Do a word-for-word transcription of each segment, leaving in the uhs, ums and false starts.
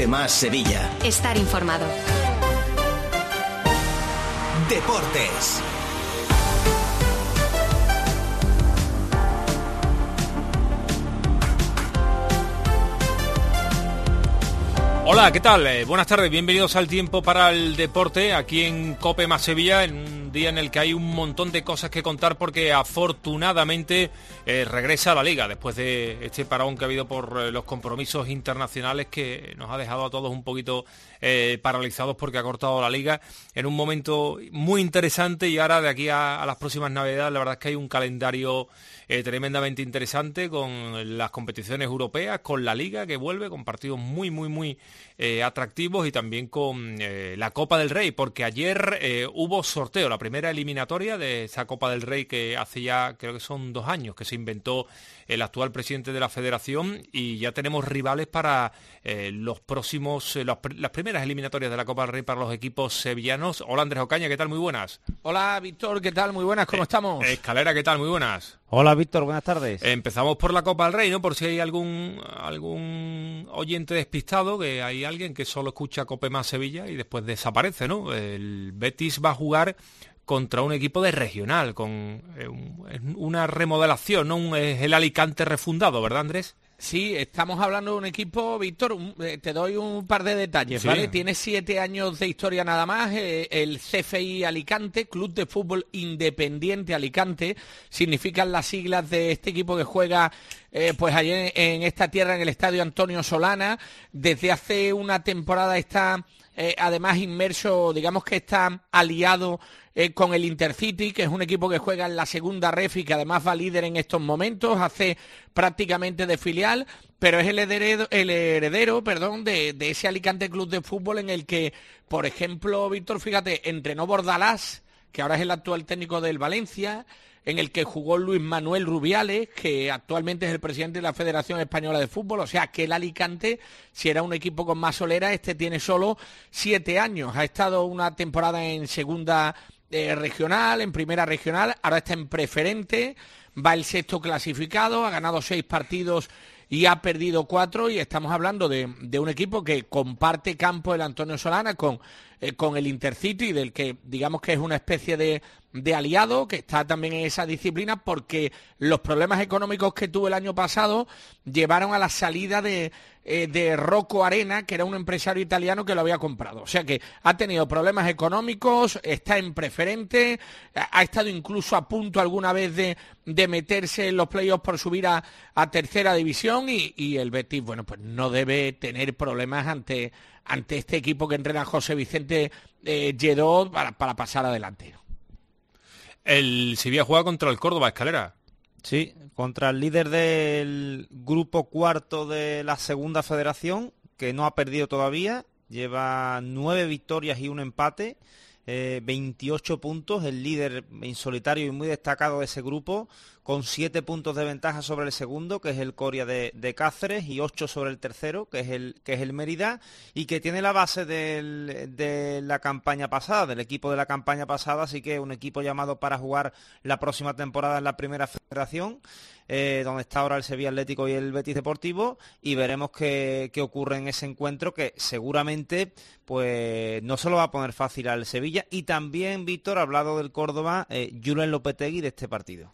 Cope Más Sevilla. Estar informado. Deportes. Hola, ¿qué tal? Eh, buenas tardes, bienvenidos al Tiempo para el Deporte, aquí en Cope Más Sevilla, en un día en el que hay un montón de cosas que contar porque afortunadamente eh, regresa a la Liga después de este parón que ha habido por eh, los compromisos internacionales que nos ha dejado a todos un poquito eh, paralizados porque ha cortado la Liga en un momento muy interesante, y ahora de aquí a, a las próximas Navidades la verdad es que hay un calendario eh, tremendamente interesante con las competiciones europeas, con la Liga que vuelve, con partidos muy muy muy Eh, atractivos, y también con eh, la Copa del Rey, porque ayer eh, hubo sorteo, la primera eliminatoria de esa Copa del Rey que hace ya, creo que son dos años, que se inventó el actual presidente de la federación, y ya tenemos rivales para eh, los próximos, eh, los, las primeras eliminatorias de la Copa del Rey para los equipos sevillanos. Hola Andrés Ocaña, ¿qué tal? Muy buenas. Hola Víctor, ¿qué tal? Muy buenas, ¿cómo eh, estamos? Escalera, ¿qué tal? Muy buenas. Hola Víctor, buenas tardes. Empezamos por la Copa del Rey, ¿no? Por si hay algún algún oyente despistado, que hay alguien que solo escucha Cope Más Sevilla y después desaparece, ¿no? El Betis va a jugar contra un equipo de regional, con eh, un, una remodelación, ¿no? Un, es el Alicante refundado, ¿verdad, Andrés? Sí, estamos hablando de un equipo, Víctor, un, eh, te doy un par de detalles, sí. ¿vale? Tiene siete años de historia nada más, eh, el C F I Alicante, Club de Fútbol Independiente Alicante, significan las siglas de este equipo que juega eh, pues allí en, en esta tierra, en el Estadio Antonio Solana. Desde hace una temporada está eh, además inmerso, digamos que está aliado Eh, con el Intercity, que es un equipo que juega en la segunda ref y que además va líder en estos momentos, hace prácticamente de filial, pero es el heredero, el heredero perdón, de, de ese Alicante Club de Fútbol en el que, por ejemplo, Víctor, fíjate, entrenó Bordalás, que ahora es el actual técnico del Valencia, en el que jugó Luis Manuel Rubiales, que actualmente es el presidente de la Federación Española de Fútbol. O sea, que el Alicante, si era un equipo con más solera, este tiene solo siete años. Ha estado una temporada en segunda eh, regional, en primera regional, ahora está en preferente, va el sexto clasificado, ha ganado seis partidos y ha perdido cuatro, y estamos hablando de, de un equipo que comparte campo el Antonio Solana con, eh, con el Intercity, del que digamos que es una especie de, de aliado, que está también en esa disciplina, porque los problemas económicos que tuvo el año pasado llevaron a la salida de, eh, de Rocco Arena, que era un empresario italiano que lo había comprado. O sea que ha tenido problemas económicos, está en preferente, ha estado incluso a punto alguna vez de, de meterse en los playoffs por subir a, a tercera división, y, y el Betis, bueno, pues no debe tener problemas ante, ante este equipo que entrena José Vicente eh, Lledó para, para pasar adelante. El Sevilla juega contra el Córdoba, Escalera. Sí, contra el líder del grupo cuarto de la segunda federación, que no ha perdido todavía, lleva nueve victorias y un empate, eh, veintiocho puntos, el líder en solitario y muy destacado de ese grupo, con siete puntos de ventaja sobre el segundo, que es el Coria de, de Cáceres, y ocho sobre el tercero, que es el, que es el Mérida, y que tiene la base del, de la campaña pasada, del equipo de la campaña pasada, así que un equipo llamado para jugar la próxima temporada en la primera federación, eh, donde está ahora el Sevilla Atlético y el Betis Deportivo, y veremos qué, qué ocurre en ese encuentro, que seguramente pues no se lo va a poner fácil al Sevilla. Y también, Víctor, ha hablado del Córdoba, eh, Julen Lopetegui, de este partido.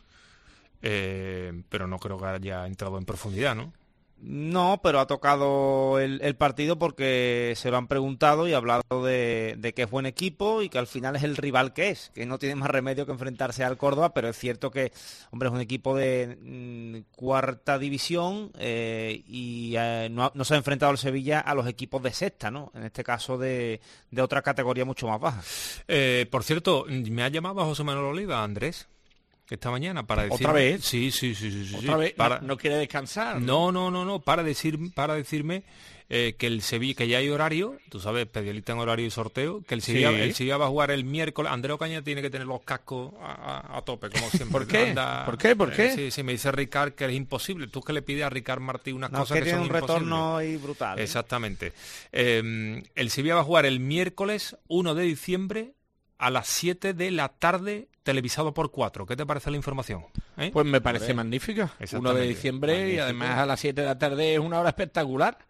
Eh, pero no creo que haya entrado en profundidad, ¿no? No, pero ha tocado el, el partido porque se lo han preguntado y ha hablado de, de que es buen equipo y que al final es el rival que es, que no tiene más remedio que enfrentarse al Córdoba, pero es cierto que, hombre, es un equipo de mmm, cuarta división eh, y eh, no, no se ha enfrentado al Sevilla a los equipos de sexta, ¿no? En este caso de, de otra categoría mucho más baja. Eh, por cierto, me ha llamado José Manuel Oliva, Andrés, esta mañana para decir... ¿Otra vez? Sí, sí, sí, sí. ¿Otra sí, vez? para... ¿No, no quiere descansar? No, no, no, no, para decir, para decirme eh, que el Sevilla, que ya hay horario, tú sabes, especialista en horario y sorteo, que el Sevilla, Sí. el Sevilla va a jugar el miércoles. Andrés Ocaña tiene que tener los cascos a, a, a tope, como siempre. ¿Por qué? Anda, ¿Por qué? ¿Por qué? Eh, sí, sí, me dice Ricard que es imposible. Tú que le pides a Ricard Martí unas No, cosas que que, tiene son un retorno ahí imposibles. brutal, ¿eh? Exactamente. Eh, el Sevilla va a jugar el miércoles uno de diciembre a las siete de la tarde, televisado por cuatro. ¿Qué te parece la información? ¿Eh? Pues me parece magnífica. uno de diciembre, Magnífico. y además a las siete de la tarde es una hora espectacular.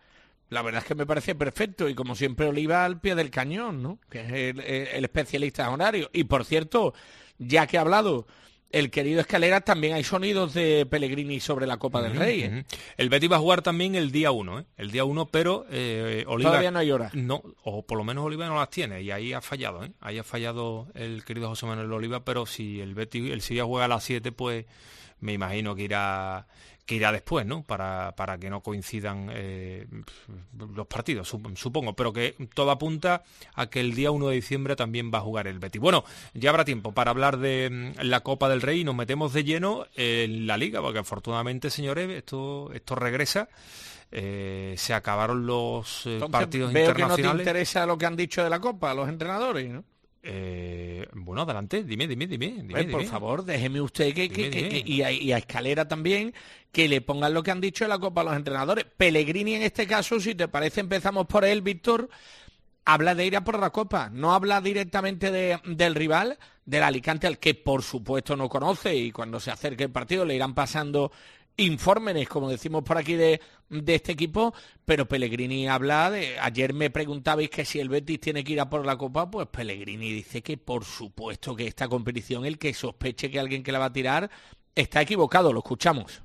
La verdad es que me parece perfecto y como siempre Oliva al pie del cañón, ¿no? Que es el, el, el especialista en horario. Y por cierto, ya que ha hablado el querido Escalera, también hay sonidos de Pellegrini sobre la Copa uh-huh, del Rey. ¿eh? Uh-huh. El Betis va a jugar también el día uno, ¿eh? El día uno, pero eh, Oliva... Todavía no hay hora. No, o por lo menos Oliva no las tiene y ahí ha fallado, ¿eh? Ahí ha fallado el querido José Manuel Oliva, pero si el Betis, el Sevilla juega a las siete, pues me imagino que irá... que irá después, ¿no? Para, para que no coincidan eh, los partidos, supongo, pero que todo apunta a que el día uno de diciembre también va a jugar el Betis. Bueno, ya habrá tiempo para hablar de la Copa del Rey y nos metemos de lleno en la Liga, porque afortunadamente, señores, esto, esto regresa. Eh, se acabaron los eh, Entonces, partidos veo internacionales. Que no te interesa lo que han dicho de la Copa, los entrenadores, ¿no? Eh, bueno, adelante, dime, dime, dime. dime, pues, dime. Por favor, déjeme usted que, que, dime, que, dime. que y, a, y a Escalera también, que le pongan lo que han dicho de la Copa a los entrenadores. Pellegrini en este caso, si te parece, empezamos por él, Víctor, habla de ir a por la Copa, no habla directamente de, del rival, del Alicante, al que por supuesto no conoce, y cuando se acerque el partido le irán pasando informes, como decimos por aquí, de, de este equipo, pero Pellegrini habla de... Ayer me preguntabais que si el Betis tiene que ir a por la Copa, pues Pellegrini dice que por supuesto que esta competición, el que sospeche que alguien que la va a tirar está equivocado. Lo escuchamos.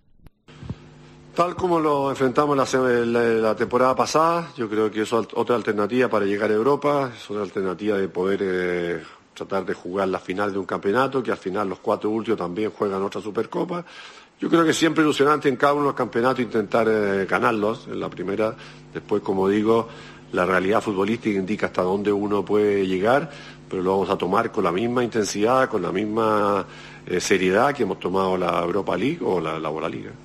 Tal como lo enfrentamos la, la, la temporada pasada, yo creo que eso es otra alternativa para llegar a Europa, es otra alternativa de poder eh, tratar de jugar la final de un campeonato, que al final los cuatro últimos también juegan otra Supercopa. Yo creo que siempre ilusionante en cada uno de los campeonatos intentar eh, ganarlos en la primera. Después, como digo, la realidad futbolística indica hasta dónde uno puede llegar, pero lo vamos a tomar con la misma intensidad, con la misma eh, seriedad que hemos tomado la Europa League o la, la Bola Liga.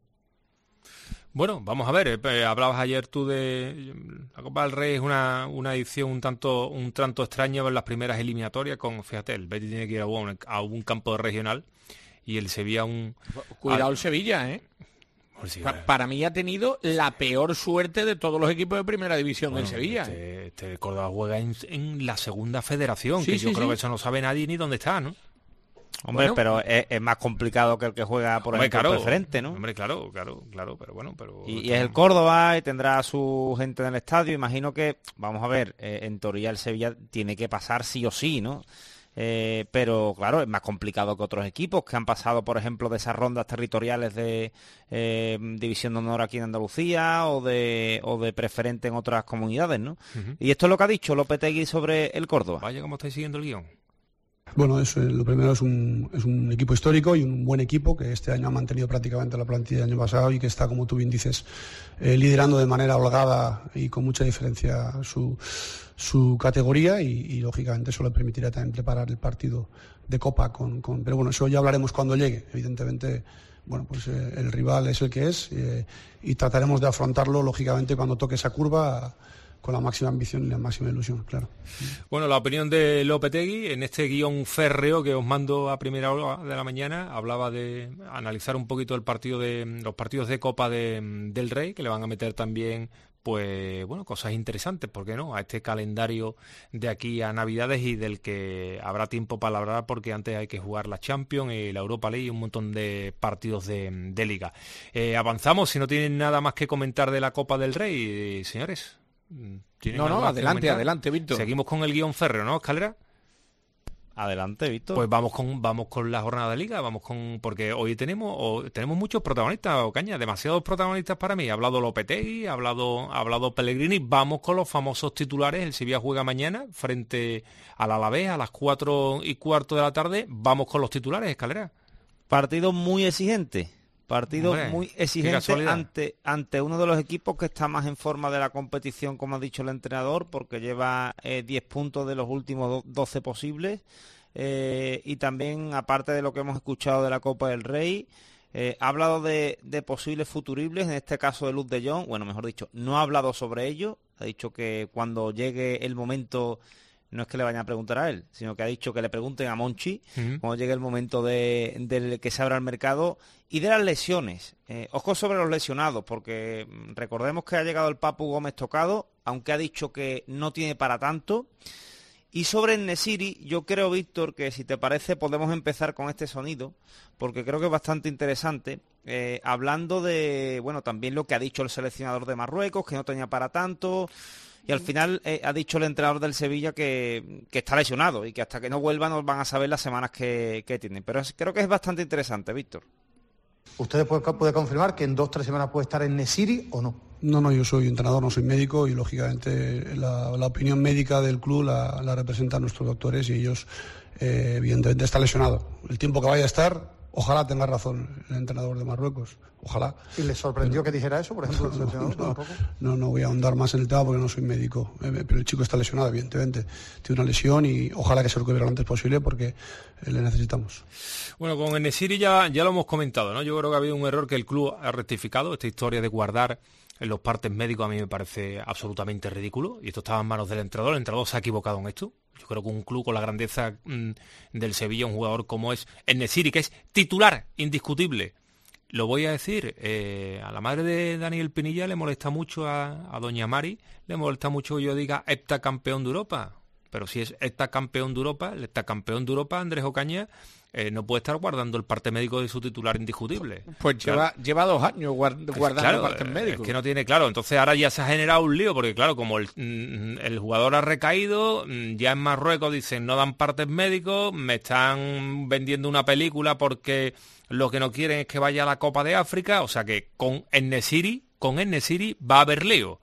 Bueno, vamos a ver, eh, hablabas ayer tú de... La Copa del Rey es una, una edición un tanto un tanto extraña en las primeras eliminatorias, con, fíjate, el Betis tiene que ir a un, a un campo de regional y el Sevilla un... Cuidado el Sevilla, ¿eh? Sí, pa para mí ha tenido la peor suerte de todos los equipos de primera división bueno, del Sevilla. Este, este Córdoba juega en, en la segunda federación, sí, que sí, yo sí. creo que eso no sabe nadie ni dónde está, ¿no? Hombre, bueno, pero es, es más complicado que el que juega, por hombre, ejemplo, claro, el preferente, ¿no? Hombre, claro, claro, claro, pero bueno, pero... Y, y es el Córdoba y tendrá a su gente en el estadio. Imagino que, vamos a ver, eh, en teoría el Sevilla tiene que pasar sí o sí, ¿no? Eh, pero claro, es más complicado que otros equipos que han pasado, por ejemplo, de esas rondas territoriales de eh, División de Honor aquí en Andalucía o de, o de preferente en otras comunidades, ¿no? Uh-huh. Y esto es lo que ha dicho Lopetegui sobre el Córdoba. Vaya, cómo estáis siguiendo el guión. Bueno, eso, lo primero es un, es un equipo histórico y un buen equipo que este año ha mantenido prácticamente la plantilla del año pasado y que está, como tú bien dices, eh, liderando de manera holgada y con mucha diferencia su, su categoría y, y lógicamente eso le permitirá también preparar el partido de Copa. Con, con, pero bueno, eso ya hablaremos cuando llegue. Evidentemente, bueno, pues eh, el rival es el que es eh, y trataremos de afrontarlo, lógicamente, cuando toque esa curva con la máxima ambición y la máxima ilusión, claro. Bueno, la opinión de Lopetegui en este guión férreo que os mando a primera hora de la mañana, hablaba de analizar un poquito el partido de los partidos de Copa de, del Rey, que le van a meter también, pues, bueno, cosas interesantes, ¿por qué no?, a este calendario de aquí a Navidades y del que habrá tiempo para hablar porque antes hay que jugar la Champions y la Europa League y un montón de partidos de, de Liga. Eh, avanzamos, si no tienen nada más que comentar de la Copa del Rey, señores. No, no, adelante, adelante, Víctor. Seguimos con el guión férreo, ¿no, Escalera? Adelante, Víctor. Pues vamos con vamos con la jornada de Liga, vamos con porque hoy tenemos o, tenemos muchos protagonistas, Ocaña, demasiados protagonistas para mí. Ha hablado Lopetegui, ha hablado ha hablado Pellegrini. Vamos con los famosos titulares. El Sevilla juega mañana frente al Alavés a las cuatro y cuarto de la tarde. Vamos con los titulares, Escalera. Partido muy exigente. Partido Hombre, muy exigente ante, ante uno de los equipos que está más en forma de la competición, como ha dicho el entrenador, porque lleva eh, diez puntos de los últimos doce posibles. Eh, y también, aparte de lo que hemos escuchado de la Copa del Rey, eh, ha hablado de, de posibles futuribles, en este caso de Luuk de Jong. Bueno, mejor dicho, no ha hablado sobre ello. Ha dicho que cuando llegue el momento... No es que le vayan a preguntar a él, sino que ha dicho que le pregunten a Monchi uh-huh. cuando llegue el momento de, de que se abra el mercado. Y de las lesiones. Eh, ojo sobre los lesionados, porque recordemos que ha llegado el Papu Gómez tocado, aunque ha dicho que no tiene para tanto. Y sobre el Nesiri, yo creo, Víctor, que si te parece podemos empezar con este sonido, porque creo que es bastante interesante. eh, hablando de, bueno, también lo que ha dicho el seleccionador de Marruecos, que no tenía para tanto, y al final eh, ha dicho el entrenador del Sevilla que, que está lesionado y que hasta que no vuelva nos van a saber las semanas que, que tienen. Pero es, creo que es bastante interesante, Víctor. ¿Usted puede, puede confirmar que en dos o tres semanas puede estar en Nesiri o no? No, no, yo soy entrenador, no soy médico y lógicamente la, la opinión médica del club la, la representan nuestros doctores y ellos eh, evidentemente está lesionado. El tiempo que vaya a estar, ojalá tenga razón el entrenador de Marruecos, ojalá. ¿Y le sorprendió que dijera eso, por ejemplo, el seleccionador de Marruecos? No, no voy a ahondar más en el tema porque no soy médico, eh, pero el chico está lesionado, evidentemente. Tiene una lesión y ojalá que se recupere lo antes posible porque eh, le necesitamos. Bueno, con Enesiri ya, ya lo hemos comentado, ¿no? Yo creo que ha habido un error que el club ha rectificado, esta historia de guardar en los partes médicos a mí me parece absolutamente ridículo y esto estaba en manos del entrenador, el entrenador se ha equivocado en esto. Yo creo que un club con la grandeza mmm, del Sevilla, un jugador como es Enesiri, que es titular indiscutible, lo voy a decir, eh, a la madre de Daniel Pinilla le molesta mucho, a, a doña Mari, le molesta mucho que yo diga heptacampeón de Europa, pero si es heptacampeón de Europa, el heptacampeón de Europa, Andrés Ocaña, Eh, no puede estar guardando el parte médico de su titular indiscutible. Pues claro. lleva, lleva dos años guard, guardando claro, el parte médico. Es que no tiene claro. Entonces ahora ya se ha generado un lío, porque claro, como el, el jugador ha recaído, ya en Marruecos dicen no dan partes médicos, me están vendiendo una película porque lo que no quieren es que vaya a la Copa de África, o sea que con Enesiri, con Enesiri va a haber lío.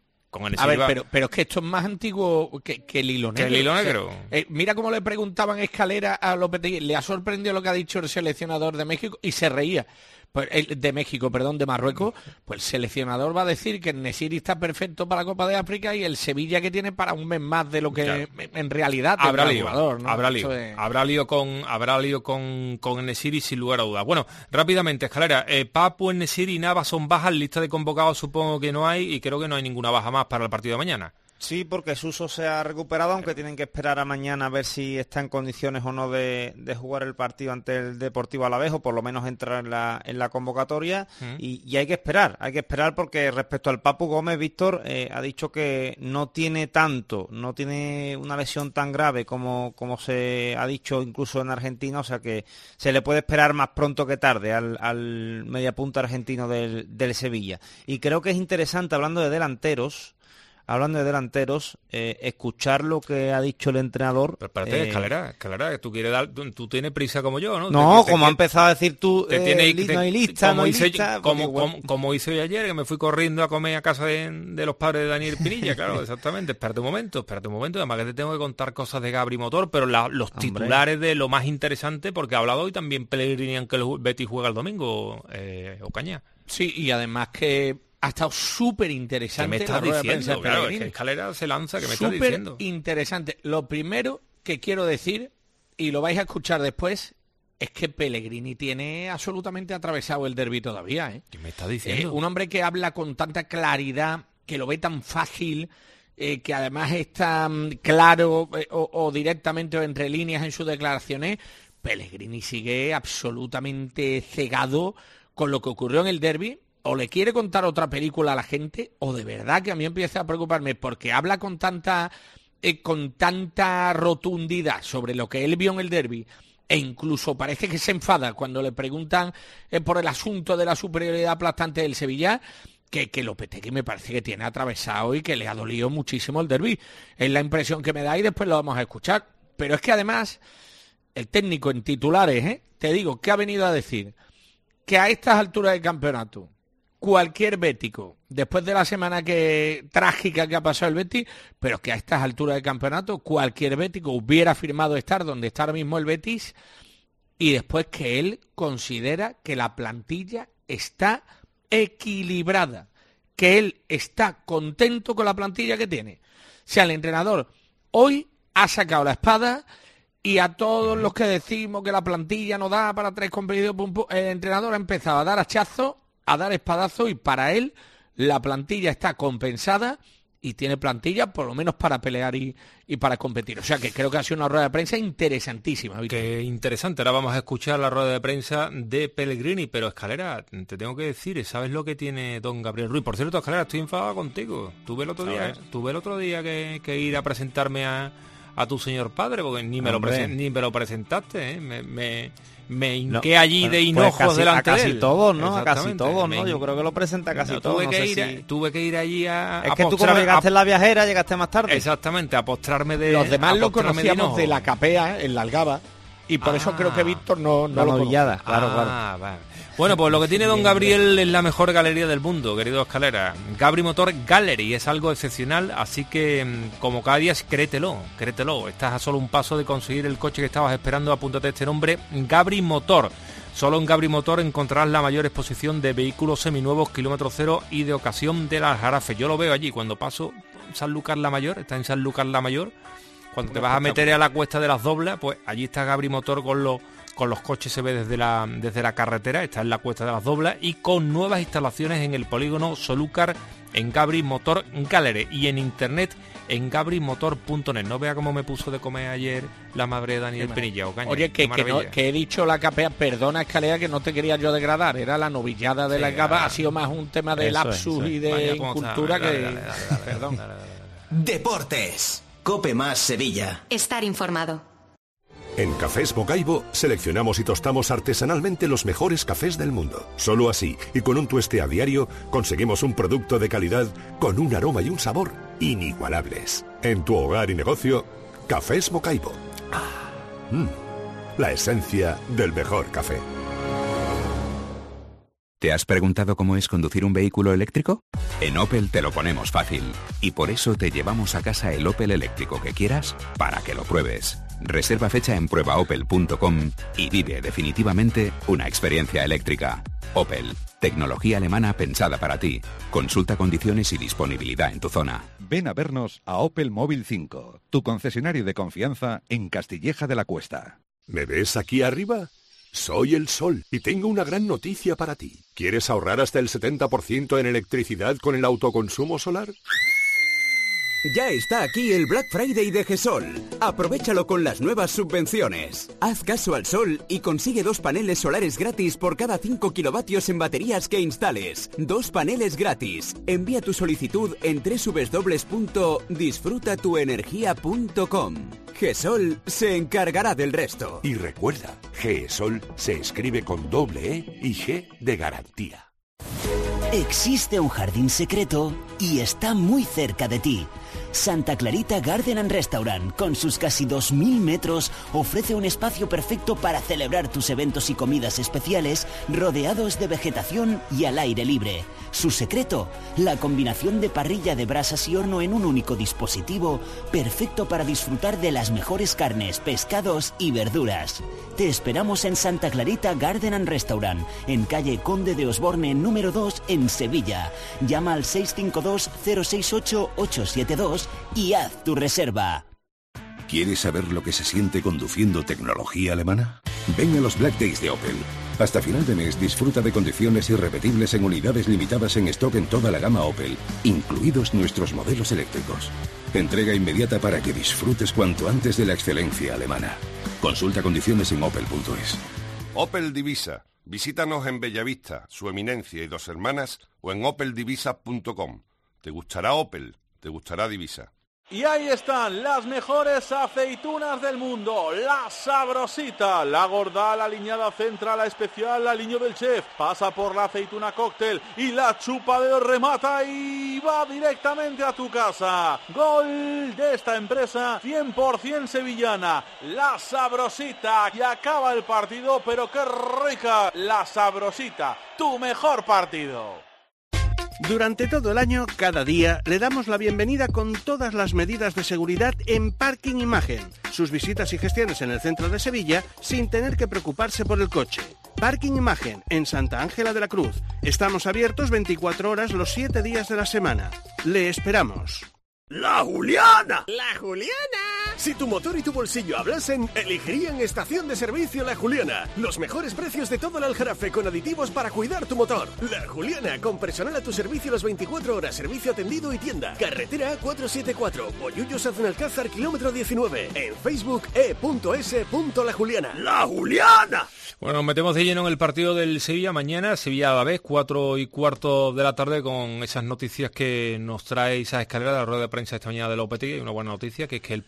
A ver, pero, pero es que esto es más antiguo que, que el hilo negro. Que el hilo negro. O sea, eh, mira cómo le preguntaban Escalera a Lopetegui. Le ha sorprendido lo que ha dicho el seleccionador de México y se reía. Pues, el, de México, perdón, de Marruecos. Pues el seleccionador va a decir que el Nesiri está perfecto para la Copa de África y el Sevilla que tiene para un mes más de lo que claro. en realidad habrá lío. Jugador, ¿no? Habrá lío. Es... Habrá lío con habrá lío con, con Nesiri sin lugar a dudas. Bueno, rápidamente, Escalera. Eh, Papu, Nesiri y Navas son bajas. Lista de convocados supongo que no hay y creo que no hay ninguna baja más para el partido de mañana. Sí, porque Suso se ha recuperado, aunque tienen que esperar a mañana a ver si está en condiciones o no de, de jugar el partido ante el Deportivo Alavés, o por lo menos entrar en la, en la convocatoria, mm. y, y hay que esperar, hay que esperar porque respecto al Papu Gómez, Víctor, eh, ha dicho que no tiene tanto, no tiene una lesión tan grave como, como se ha dicho incluso en Argentina, o sea que se le puede esperar más pronto que tarde al, al mediapunta argentino del, del Sevilla. Y creo que es interesante, hablando de delanteros, Hablando de delanteros, eh, escuchar lo que ha dicho el entrenador. Pero espérate, eh, Escalera, Escalera, que tú quieres dar, tú, tú tienes prisa como yo, ¿no? No, te, como te, ha empezado a decir tú, te eh, tiene, li, te, no hay lista, no hay hice, lista. Como, porque, como, como hice hoy ayer, que me fui corriendo a comer a casa de, de los padres de Daniel Pinilla, claro, exactamente. Espérate un momento, espérate un momento, además que te tengo que contar cosas de Gabri Motor, pero la, los Hombre. titulares de lo más interesante, porque ha hablado hoy también Pellegrini, aunque el Betis juega el domingo, eh, Ocaña. Sí, y además que ha estado súper interesante. ¿Qué me estás diciendo? Claro, es que Escalera se lanza, que me estás diciendo. Súper interesante. Lo primero que quiero decir, y lo vais a escuchar después, es que Pellegrini tiene absolutamente atravesado el derbi todavía. ¿eh? ¿Qué me estás diciendo? Eh, un hombre que habla con tanta claridad, que lo ve tan fácil, eh, que además es tan claro eh, o, o directamente o entre líneas en sus declaraciones. Pellegrini sigue absolutamente cegado con lo que ocurrió en el derbi. O le quiere contar otra película a la gente, o de verdad que a mí empieza a preocuparme porque habla con tanta eh, con tanta rotundidad sobre lo que él vio en el derbi, e incluso parece que se enfada cuando le preguntan eh, por el asunto de la superioridad aplastante del Sevilla, que, que Lopetegui me parece que tiene atravesado y que le ha dolido muchísimo el derbi. Es la impresión que me da y después lo vamos a escuchar. Pero es que además, el técnico en titulares, ¿eh? te digo, que ha venido a decir que a estas alturas del campeonato, cualquier bético, después de la semana que trágica que ha pasado el Betis, pero que a estas alturas del campeonato cualquier bético hubiera firmado estar donde está ahora mismo el Betis, y después que él considera que la plantilla está equilibrada, que él está contento con la plantilla que tiene. O sea, el entrenador hoy ha sacado la espada y a todos los que decimos que la plantilla no da para tres competidos, pum, pum, el entrenador ha empezado a dar hachazos, a dar espadazo, y para él la plantilla está compensada y tiene plantilla por lo menos para pelear y, y para competir. O sea que creo que ha sido una rueda de prensa interesantísima. ¿Viste? Qué interesante. Ahora vamos a escuchar la rueda de prensa de Pellegrini, pero Escalera, te tengo que decir, ¿sabes lo que tiene don Gabriel Ruiz? Por cierto, Escalera, estoy enfadado contigo. Tuve el otro día, tuve el otro día que, que ir a presentarme a, a tu señor padre, porque ni me, lo, presen, ni me lo presentaste, ¿eh? me, me me hinqué no, allí bueno, de hinojos pues casi, delante a casi de él. todos, ¿no? A casi Exactamente. todos, Me ¿no? hin- Yo creo que lo presenta a casi no, todos. tuve, No que sé ir, si- a- tuve que ir allí a... Es a que tú como postrarme- llegaste a- en la viajera, llegaste más tarde. Exactamente, a postrarme de... Los demás a lo postrarme conocíamos hinojo. de la capea, en la Algaba, y por eso Ah. creo que Víctor no, no La lo novillada, conoce. claro, claro. Ah, vale. Bueno, pues lo que tiene don Gabriel es la mejor galería del mundo, querido Escalera. Gabri Motor Gallery es algo excepcional, así que mm, como cada día, créetelo, créetelo. Estás a solo un paso de conseguir el coche que estabas esperando, apúntate este nombre, Gabri Motor. Solo en Gabri Motor encontrarás la mayor exposición de vehículos seminuevos, kilómetro cero y de ocasión del Aljarafe. Yo lo veo allí cuando paso Sanlúcar la Mayor, está en Sanlúcar la Mayor. Cuando te vas a meter a la cuesta de las Doblas, pues allí está Gabri Motor con los con los coches, se ve desde la desde la carretera, está en la cuesta de las Doblas y con nuevas instalaciones en el polígono Solúcar en Gabri Motor Gallery y en internet en gabri motor punto net. No vea cómo me puso de comer ayer la madre de Daniel Penilla. Ocaña, Oye, que, qué que, no- maravilla. que he dicho la capea, perdona Escalera, que no te quería yo degradar, era la novillada de Sí, la Algaba, ah, ha sido más un tema de eso es, lapsus eso es. y de Vaya, cómo está. cultura Dale, que... dale, dale, dale, dale, Perdón. dale, dale, dale. Deportes. Cope más Sevilla. Estar informado. En Cafés Bocaibo seleccionamos y tostamos artesanalmente los mejores cafés del mundo. Solo así, y con un tueste a diario, conseguimos un producto de calidad con un aroma y un sabor inigualables. En tu hogar y negocio, Cafés Bocaibo. Ah, mm, la esencia del mejor café. ¿Te has preguntado cómo es conducir un vehículo eléctrico? En Opel te lo ponemos fácil y por eso te llevamos a casa el Opel eléctrico que quieras para que lo pruebes. Reserva fecha en prueba opel punto com y vive definitivamente una experiencia eléctrica. Opel, tecnología alemana pensada para ti. Consulta condiciones y disponibilidad en tu zona. Ven a vernos a Opel Móvil cinco, tu concesionario de confianza en Castilleja de la Cuesta. ¿Me ves aquí arriba? Soy el Sol y tengo una gran noticia para ti. ¿Quieres ahorrar hasta el setenta por ciento en electricidad con el autoconsumo solar? Ya está aquí el Black Friday de GESOL. Aprovéchalo con las nuevas subvenciones. Haz caso al sol y consigue dos paneles solares gratis por cada cinco kilovatios en baterías que instales. Dos paneles gratis. Envía tu solicitud en doble u doble u doble u punto disfruta tu energía punto com. GESOL se encargará del resto. Y recuerda, GESOL se escribe con doble E y G de garantía. Existe un jardín secreto y está muy cerca de ti. Santa Clarita Garden and Restaurant, con sus casi dos mil metros, ofrece un espacio perfecto para celebrar tus eventos y comidas especiales, rodeados de vegetación y al aire libre. Su secreto, la combinación de parrilla de brasas y horno en un único dispositivo, perfecto para disfrutar de las mejores carnes, pescados y verduras. Te esperamos en Santa Clarita Garden and Restaurant, en calle Conde de Osborne número dos, en Sevilla. Llama al seis cinco dos cero seis ocho ocho siete dos y haz tu reserva. ¿Quieres saber lo que se siente conduciendo tecnología alemana? Ven a los Black Days de Opel. Hasta final de mes disfruta de condiciones irrepetibles en unidades limitadas en stock en toda la gama Opel, incluidos nuestros modelos eléctricos. Entrega inmediata para que disfrutes cuanto antes de la excelencia alemana. Consulta condiciones en opel punto es. Opel Divisa. Visítanos en Bellavista, Su Eminencia y Dos Hermanas o en opel divisa punto com. ¿Te gustará Opel? ¿Te gustará Divisa? Y ahí están las mejores aceitunas del mundo, la Sabrosita, la gorda, la aliñada central, la especial, la aliño del chef, pasa por la aceituna cóctel y la chupa de remata y va directamente a tu casa. Gol de esta empresa cien por ciento sevillana, la Sabrosita, y acaba el partido, pero qué rica, la Sabrosita, tu mejor partido. Durante todo el año, cada día, le damos la bienvenida con todas las medidas de seguridad en Parking Imagen. Sus visitas y gestiones en el centro de Sevilla sin tener que preocuparse por el coche. Parking Imagen, en Santa Ángela de la Cruz. Estamos abiertos veinticuatro horas los siete días de la semana. Le esperamos. ¡La Juliana! ¡La Juliana! Si tu motor y tu bolsillo hablasen, elegirían Estación de Servicio La Juliana. Los mejores precios de todo el Aljarafe con aditivos para cuidar tu motor. La Juliana, con personal a tu servicio las veinticuatro horas, servicio atendido y tienda. Carretera A cuatrocientos setenta y cuatro, Bollullos Aznalcázar, kilómetro diecinueve. En Facebook, e punto ese punto la Juliana. ¡La Juliana! Bueno, nos metemos de lleno en el partido del Sevilla mañana, Sevilla a la vez, cuatro y cuarto de la tarde, con esas noticias que nos trae esa escalera de la rueda de prensa esta mañana de Lopetegui. Hay una buena noticia, que es que el Papu, que ha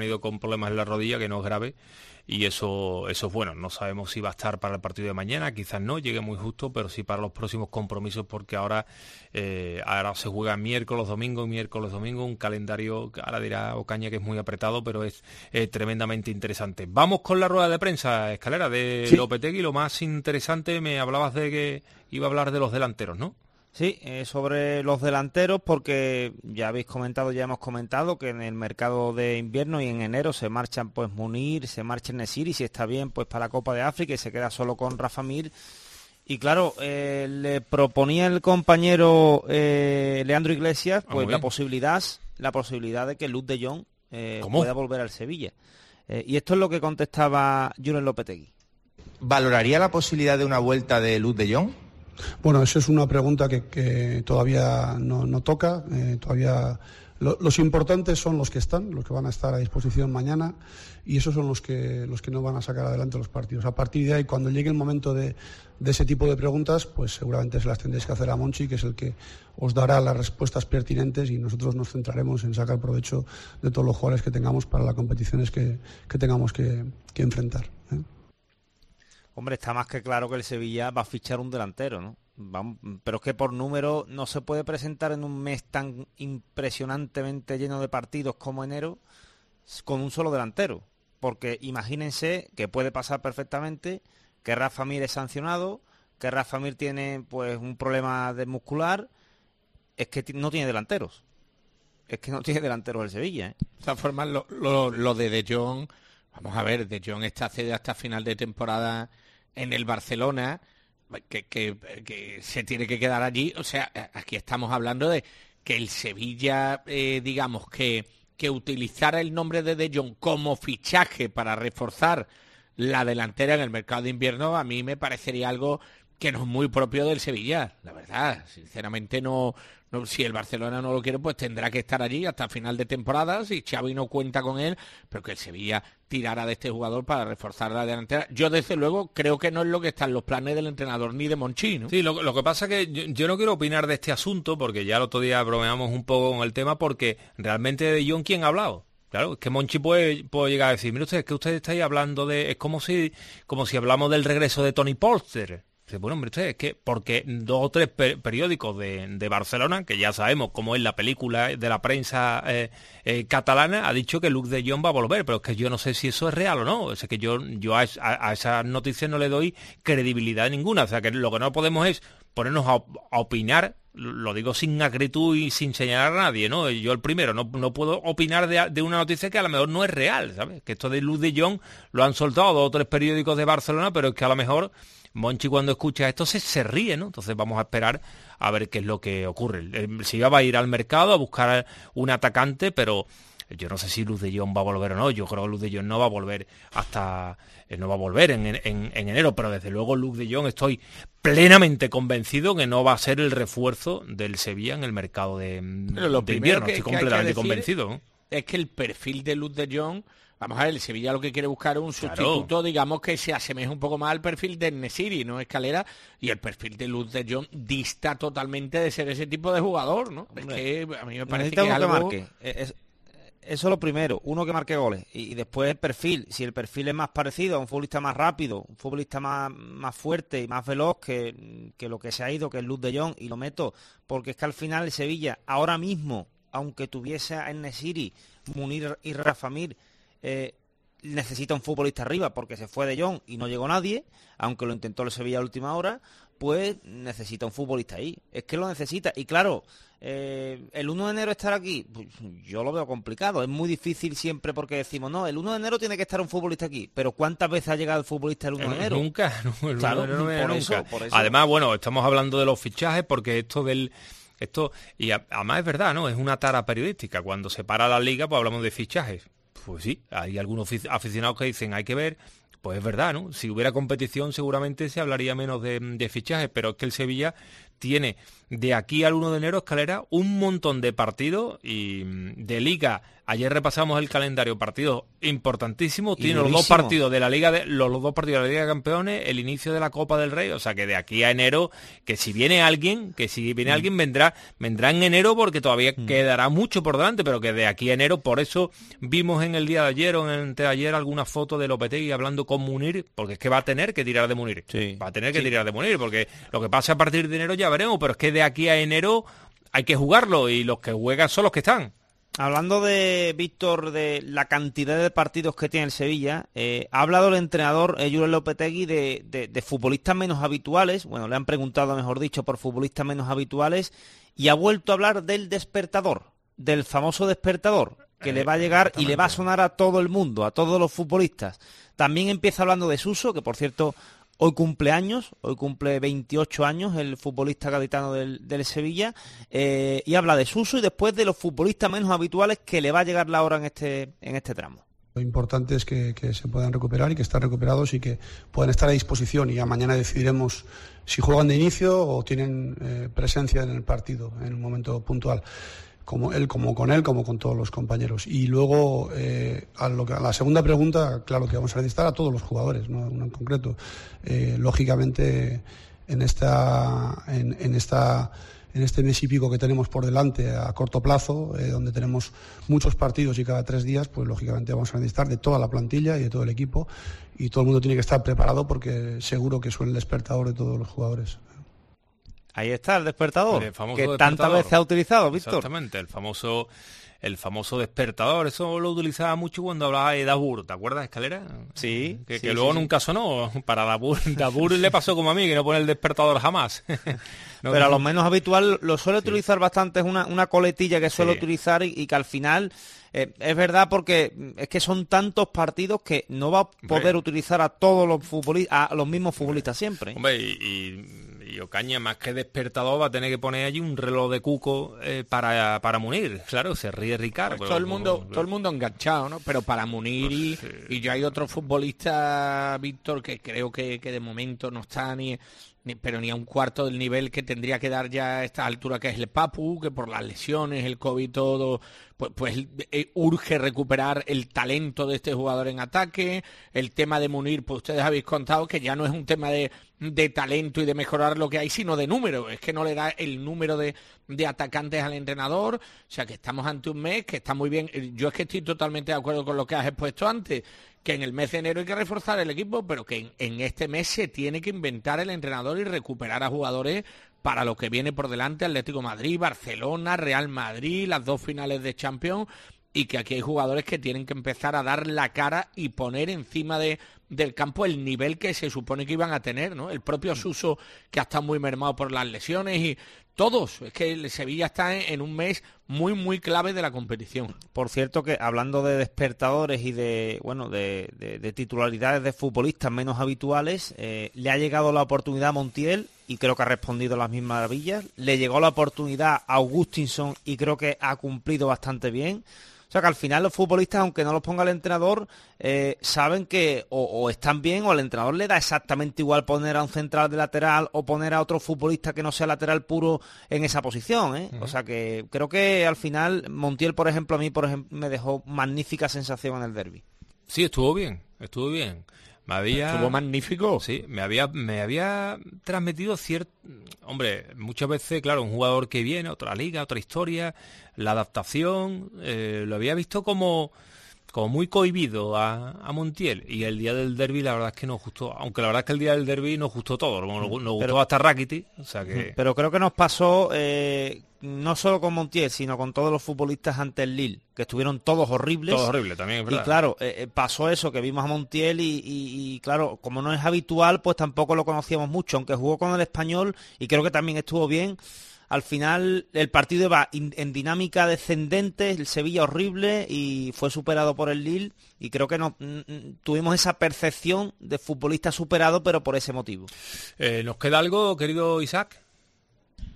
venido con problemas en la rodilla, que no es grave, y eso, eso es bueno. No sabemos si va a estar para el partido de mañana, quizás no, llegue muy justo, pero sí para los próximos compromisos, porque ahora, eh, ahora se juega miércoles, domingo, miércoles, domingo, un calendario, ahora dirá Ocaña que es muy apretado, pero es eh, tremendamente interesante. Vamos con la rueda de prensa, Escalera, de sí. Lopetegui. Lo más interesante, me hablabas de que iba a hablar de los delanteros, ¿no? Sí, eh, sobre los delanteros, porque ya habéis comentado, ya hemos comentado que en el mercado de invierno y en enero se marchan pues Munir, se marcha Nesiri, si está bien pues para la Copa de África, y se queda solo con Rafa Mir. Y claro, eh, le proponía el compañero eh, Leandro Iglesias pues la posibilidad, la posibilidad de que Luuk de Jong eh, pueda volver al Sevilla. Eh, y esto es lo que contestaba Julen Lopetegui. ¿Valoraría la posibilidad de una vuelta de Luuk de Jong? Bueno, esa es una pregunta que, que todavía no, no toca. Eh, todavía lo, los importantes son los que están, los que van a estar a disposición mañana, y esos son los que los que no van a sacar adelante los partidos. A partir de ahí, cuando llegue el momento de, de ese tipo de preguntas, pues seguramente se las tendréis que hacer a Monchi, que es el que os dará las respuestas pertinentes, y nosotros nos centraremos en sacar provecho de todos los jugadores que tengamos para las competiciones que, que tengamos que, que enfrentar, ¿eh? Hombre, está más que claro que el Sevilla va a fichar un delantero, ¿no? Vamos, pero es que por número no se puede presentar en un mes tan impresionantemente lleno de partidos como enero con un solo delantero. Porque imagínense que puede pasar perfectamente que Rafa Mir es sancionado, que Rafa Mir tiene pues un problema de muscular, es que no tiene delanteros. Es que no tiene delanteros el Sevilla, ¿eh? De todas formas, lo, lo, lo de De Jong, vamos a ver, De Jong está cedido hasta final de temporada en el Barcelona, que, que, que se tiene que quedar allí. O sea, aquí estamos hablando de que el Sevilla, eh, digamos, que, que utilizara el nombre de De Jong como fichaje para reforzar la delantera en el mercado de invierno, a mí me parecería algo que no es muy propio del Sevilla, la verdad. Sinceramente, no, no, si el Barcelona no lo quiere, pues tendrá que estar allí hasta final de temporada, si Xavi no cuenta con él, pero que el Sevilla tirara de este jugador para reforzar la delantera. Yo, desde luego, creo que no es lo que están los planes del entrenador ni de Monchi, ¿no? Sí, lo, lo que pasa es que yo, yo no quiero opinar de este asunto, porque ya el otro día bromeamos un poco con el tema, porque realmente de Jong, ¿quién ha hablado? Claro, es que Monchi puede, puede llegar a decir, mire usted, es que ustedes estáis hablando de... Es como si, como si hablamos del regreso de Tony Polster. Bueno, hombre, usted, es que porque dos o tres per periódicos de, de Barcelona, que ya sabemos cómo es la película de la prensa eh, eh, catalana, ha dicho que Luuk de Jong va a volver, pero es que yo no sé si eso es real o no. O sea, que yo, yo a, a, a esas noticias no le doy credibilidad ninguna. O sea, que lo que no podemos es ponernos a, a opinar, lo digo sin acritud y sin señalar a nadie, ¿no? Yo el primero, no, no puedo opinar de, de una noticia que a lo mejor no es real, ¿sabes? Que esto de Luuk de Jong lo han soltado dos o tres periódicos de Barcelona, pero es que a lo mejor Monchi, cuando escucha esto, se, se ríe, ¿no? Entonces vamos a esperar a ver qué es lo que ocurre. El Sevilla va a ir al mercado a buscar un atacante, pero yo no sé si Luuk de Jong va a volver o no. Yo creo que Luuk de Jong no va a volver hasta... no va a volver en, en, en enero, pero desde luego Luuk de Jong estoy plenamente convencido que no va a ser el refuerzo del Sevilla en el mercado de, de invierno. Que, estoy que completamente convencido, ¿no? Es que el perfil de Luuk de Jong... Vamos a ver, el Sevilla lo que quiere buscar es un sustituto, claro, digamos, que se asemeje un poco más al perfil de Nesiri, ¿no? Escalera, y el perfil de Luuk de Jong dista totalmente de ser ese tipo de jugador, ¿no? Hombre, es que a mí me parece que es algo... que marque. Es, eso es lo primero, uno que marque goles, y, y después el perfil. Si el perfil es más parecido a un futbolista más rápido, un futbolista más, más fuerte y más veloz que, que lo que se ha ido, que es Luuk de Jong, y lo meto, porque es que al final el Sevilla, ahora mismo, aunque tuviese a Nesiri, Munir y Rafa Mir, Eh, necesita un futbolista arriba porque se fue De Jong y no llegó nadie, aunque lo intentó el Sevilla a última hora, pues necesita un futbolista ahí, es que lo necesita. Y claro, eh, el uno de enero estar aquí, pues yo lo veo complicado, es muy difícil siempre, porque decimos, no, el uno de enero tiene que estar un futbolista aquí, pero ¿cuántas veces ha llegado el futbolista el uno de enero? Nunca, no, el claro, uno de enero por, nunca. eso, por eso. Además, bueno, estamos hablando de los fichajes, porque esto del... esto y a, además es verdad, ¿no? Es una tara periodística. Cuando se para la liga, pues hablamos de fichajes. Pues sí, hay algunos aficionados que dicen hay que ver, pues es verdad, ¿no? Si hubiera competición seguramente se hablaría menos de, de fichajes, pero es que el Sevilla tiene de aquí al uno de enero, Escalera, un montón de partidos y de Liga. Ayer repasamos el calendario, partidos importantísimos. Y Tiene durísimo. los dos partidos de la Liga de los, los dos partidos de la Liga de Campeones, el inicio de la Copa del Rey, o sea que de aquí a enero, que si viene alguien, que si viene mm. alguien vendrá, vendrá en enero porque todavía mm. quedará mucho por delante, pero que de aquí a enero, por eso vimos en el día de ayer o en el de ayer alguna foto de Lopetegui hablando con Munir, porque es que va a tener que tirar de Munir. Sí. Va a tener que sí. tirar de Munir, porque lo que pasa a partir de enero ya veremos, pero es que de aquí a enero hay que jugarlo y los que juegan son los que están. Hablando de, Víctor, de la cantidad de partidos que tiene el Sevilla, eh, ha hablado el entrenador eh, Julen Lopetegui de, de, de futbolistas menos habituales, bueno, le han preguntado, mejor dicho, por futbolistas menos habituales, y ha vuelto a hablar del despertador, del famoso despertador, que eh, le va a llegar y le va a sonar a todo el mundo, a todos los futbolistas. También empieza hablando de Suso, que por cierto hoy cumple años, hoy cumple veintiocho años el futbolista gaditano del, del Sevilla, eh, y habla de Suso y después de los futbolistas menos habituales que le va a llegar la hora en este, en este tramo. Lo importante es que, que se puedan recuperar y que estén recuperados y que puedan estar a disposición, y ya mañana decidiremos si juegan de inicio o tienen eh, presencia en el partido en un momento puntual. Como él, como con él, como con todos los compañeros. Y luego, eh, a, lo que, a la segunda pregunta, claro que vamos a necesitar a todos los jugadores, no uno en concreto. Eh, lógicamente, en esta, en, en esta, en este mes y pico que tenemos por delante a corto plazo, eh, donde tenemos muchos partidos y cada tres días, pues lógicamente vamos a necesitar de toda la plantilla y de todo el equipo, y todo el mundo tiene que estar preparado porque seguro que es el despertador de todos los jugadores. Ahí está el despertador, el famoso que despertador. tantas veces ha utilizado, Víctor. Exactamente, el famoso el famoso despertador. Eso lo utilizaba mucho cuando hablaba de Dabur, ¿te acuerdas, Escalera? Sí. Que, sí, que luego sí, nunca sonó. Para Dabur, Dabur le pasó como a mí, que no pone el despertador jamás. No, pero a lo menos habitual lo suele sí. utilizar bastante, es una, una coletilla que suele sí. utilizar y, y que al final... Eh, es verdad, porque es que son tantos partidos que no va a poder Hombre. utilizar a todos los futbolistas, a los mismos futbolistas siempre. Hombre, y, y, y Ocaña, más que despertador, va a tener que poner allí un reloj de cuco eh, para, para Munir. Claro, se ríe Ricardo. Pues todo el mundo, como, todo el mundo enganchado, ¿no? Pero para Munir y, sí. y yo hay otro futbolista, Víctor, que creo que, que de momento no está ni... Ni, pero ni a un cuarto del nivel que tendría que dar ya a esta altura, que es el Papu, que por las lesiones, el COVID, todo, pues, pues eh, urge recuperar el talento de este jugador en ataque. El tema de Munir, pues ustedes habéis contado que ya no es un tema de, de talento y de mejorar lo que hay, sino de número. Es que no le da el número de, de atacantes al entrenador. O sea, que estamos ante un mes que está muy bien. Yo es que estoy totalmente de acuerdo con lo que has expuesto antes, que en el mes de enero hay que reforzar el equipo, pero que en, en este mes se tiene que inventar el entrenador y recuperar a jugadores para lo que viene por delante: Atlético de Madrid, Barcelona, Real Madrid, las dos finales de Champions, y que aquí hay jugadores que tienen que empezar a dar la cara y poner encima de, del campo el nivel que se supone que iban a tener, ¿no? El propio Suso, que ha estado muy mermado por las lesiones, y todos. Es que el Sevilla está en, en un mes muy, muy clave de la competición. Por cierto, que hablando de despertadores y de, bueno, de, de, de titularidades de futbolistas menos habituales, eh, le ha llegado la oportunidad a Montiel y creo que ha respondido a las mismas maravillas. Le llegó la oportunidad a Augustinson y creo que ha cumplido bastante bien. O sea que al final los futbolistas, aunque no los ponga el entrenador, eh, saben que o, o están bien, o al entrenador le da exactamente igual poner a un central de lateral o poner a otro futbolista que no sea lateral puro en esa posición, ¿eh? Uh-huh. O sea que creo que al final Montiel, por ejemplo, a mí por ejemplo, me dejó magnífica sensación en el derbi. Sí, estuvo bien, estuvo bien. Me había, estuvo magnífico. Sí, me había, me había transmitido cierto... Hombre, muchas veces, claro, un jugador que viene, otra liga, otra historia, la adaptación, eh, lo había visto como, como muy cohibido a, a Montiel, y el día del derbi la verdad es que nos gustó, aunque la verdad es que el día del derbi nos gustó todo, nos, nos gustó pero, hasta Rakitic, o sea que... Pero creo que nos pasó... Eh... no solo con Montiel, sino con todos los futbolistas ante el Lille, que estuvieron todos horribles. Todos horribles, también es verdad. Y claro, eh, pasó eso, que vimos a Montiel y, y, y claro, como no es habitual, pues tampoco lo conocíamos mucho, aunque jugó con el Español y creo que también estuvo bien. Al final el partido iba in, en dinámica descendente, el Sevilla horrible y fue superado por el Lille, y creo que no, n- tuvimos esa percepción de futbolista superado, pero por ese motivo. Eh, ¿Nos queda algo, querido Isaac?